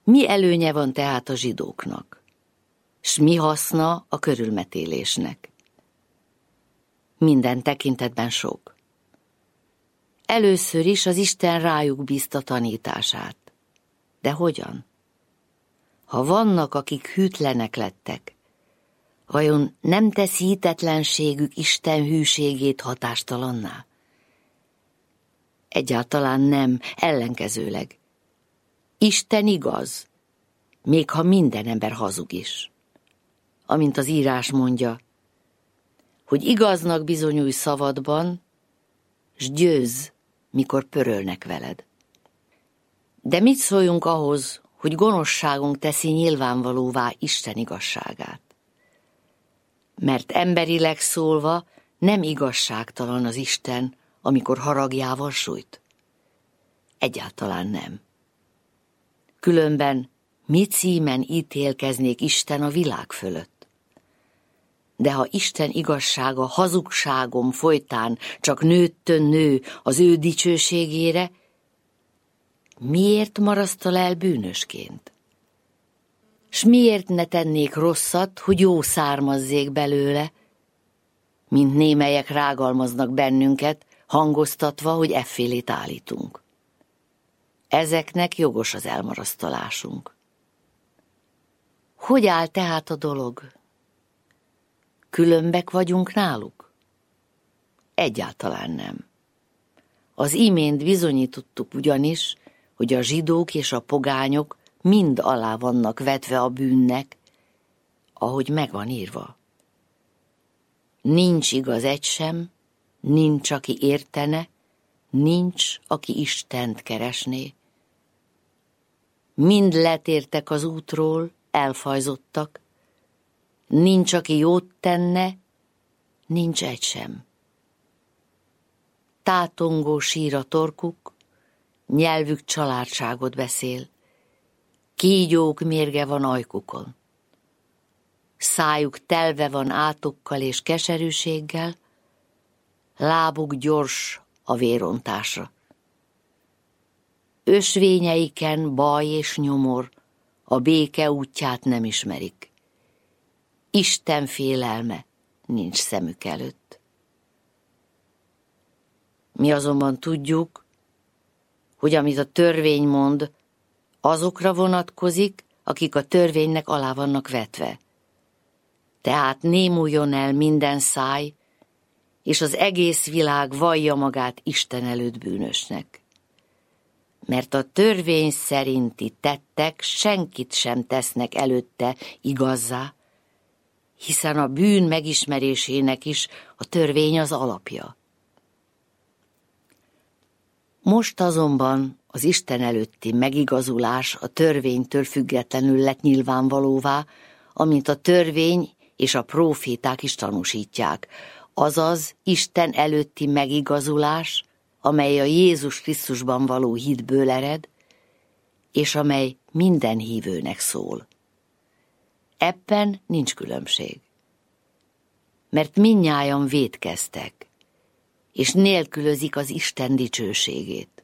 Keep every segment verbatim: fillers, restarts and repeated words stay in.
Mi előnye van tehát a zsidóknak? S mi haszna a körülmetélésnek? Minden tekintetben sok. Először is az Isten rájuk bízta tanítását. De hogyan? Ha vannak, akik hűtlenek lettek, vajon nem tesz hitetlenségük Isten hűségét hatástalanná? Egyáltalán nem, ellenkezőleg. Isten igaz, még ha minden ember hazug is. Amint az írás mondja, hogy igaznak bizonyulj szavadban, s győzz, mikor pörölnek veled. De mit szóljunk ahhoz, hogy gonoszságunk teszi nyilvánvalóvá Isten igazságát? Mert emberileg szólva nem igazságtalan az Isten, amikor haragjával sújt. Egyáltalán nem. Különben mi címen ítélkeznék Isten a világ fölött? De ha Isten igazsága hazugságom folytán csak nőttön nő az ő dicsőségére, miért marasztal el bűnösként? S miért ne tennék rosszat, hogy jó származzék belőle, mint némelyek rágalmaznak bennünket, hangoztatva, hogy effélét állítunk. Ezeknek jogos az elmarasztalásunk. Hogy áll tehát a dolog? Különbek vagyunk náluk? Egyáltalán nem. Az imént bizonyítottuk ugyanis, hogy a zsidók és a pogányok mind alá vannak vetve a bűnnek, ahogy megvan írva. Nincs igaz egy sem, nincs, aki értene, nincs, aki Istent keresné. Mind letértek az útról, elfajzottak, nincs, aki jót tenne, nincs egy sem. Tátongó sír a torkuk, nyelvük családságot beszél, kígyók mérge van ajkukon. Szájuk telve van átokkal és keserűséggel, lábuk gyors a vérontásra. Ösvényeiken baj és nyomor, a béke útját nem ismerik. Isten félelme nincs szemük előtt. Mi azonban tudjuk, hogy amit a törvény mond, azokra vonatkozik, akik a törvénynek alá vannak vetve. Tehát némuljon el minden száj, és az egész világ vallja magát Isten előtt bűnösnek. Mert a törvény szerinti tettek senkit sem tesznek előtte igazzá, hiszen a bűn megismerésének is a törvény az alapja. Most azonban az Isten előtti megigazulás a törvénytől függetlenül lett nyilvánvalóvá, amint a törvény és a próféták is tanúsítják, azaz Isten előtti megigazulás, amely a Jézus Krisztusban való hitből ered, és amely minden hívőnek szól. Ebben nincs különbség, mert mindnyájan vétkeztek, és nélkülözik az Isten dicsőségét.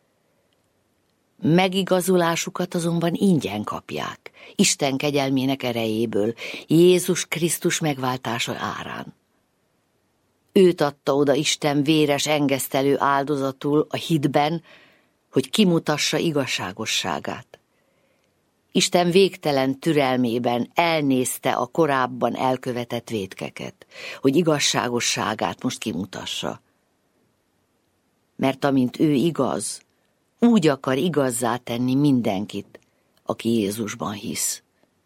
Megigazulásukat azonban ingyen kapják, Isten kegyelmének erejéből, Jézus Krisztus megváltása árán. Őt adta oda Isten véres engesztelő áldozatul a hitben, hogy kimutassa igazságosságát. Isten végtelen türelmében elnézte a korábban elkövetett vétkeket, hogy igazságosságát most kimutassa. Mert amint ő igaz, úgy akar igazzá tenni mindenkit, aki Jézusban hisz.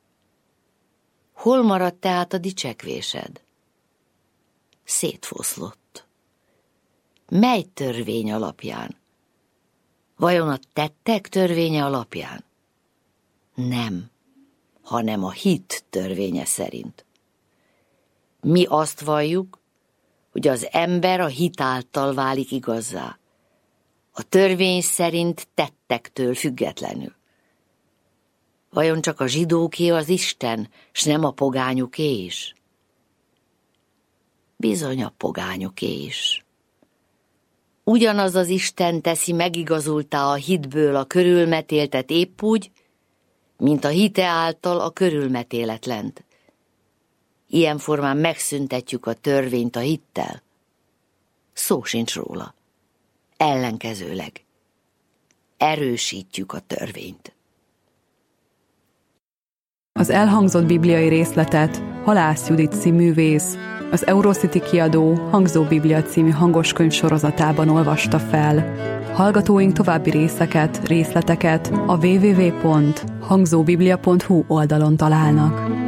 Hol maradt tehát a dicsekvésed? Szétfoszlott. Mely törvény alapján? Vajon a tettek törvénye alapján? Nem, hanem a hit törvénye szerint. Mi azt valljuk, hogy az ember a hit által válik igazzá, a törvény szerint tettektől függetlenül. Vajon csak a zsidóké az Isten, s nem a pogányoké is? Bizony a pogányoké is. Ugyanaz az Isten teszi megigazultá a hitből a körülmetéltet épp úgy, mint a hite által a körülmetéletlent. Ilyen formán megszüntetjük a törvényt a hittel. Szó sincs róla. Ellenkezőleg. Erősítjük a törvényt. Az elhangzott bibliai részletet Halász Judit színművész az Eurocity kiadó Hangzó Biblia című hangoskönyv sorozatában olvasta fel. Hallgatóink további részeket, részleteket a double-u double-u double-u pont hangzóbiblia pont hu oldalon találnak.